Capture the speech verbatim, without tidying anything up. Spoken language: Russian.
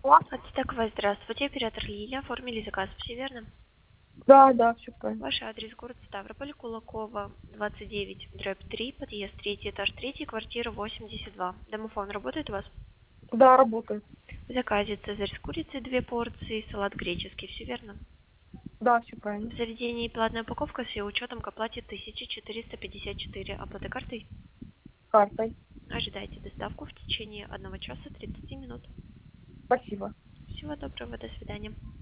Ацтекова, здравствуйте, оператор Лилия. Оформили заказ, все верно? Да, да, все правильно. Ваш адрес: город Ставрополь, Кулакова, двадцать девять, дробь три, подъезд третий, этаж третий, квартира восемьдесят два. Домофон работает у вас? Да, работает. В заказе цезарь с курицей две порции, салат греческий, все верно? Да, все правильно. В заведении платная упаковка с ее учетом к оплате тысяча четыреста пятьдесят четыре. Оплата картой? Картой. Ожидайте доставку в течение одного часа тридцати минут. Спасибо. Всего доброго, до свидания.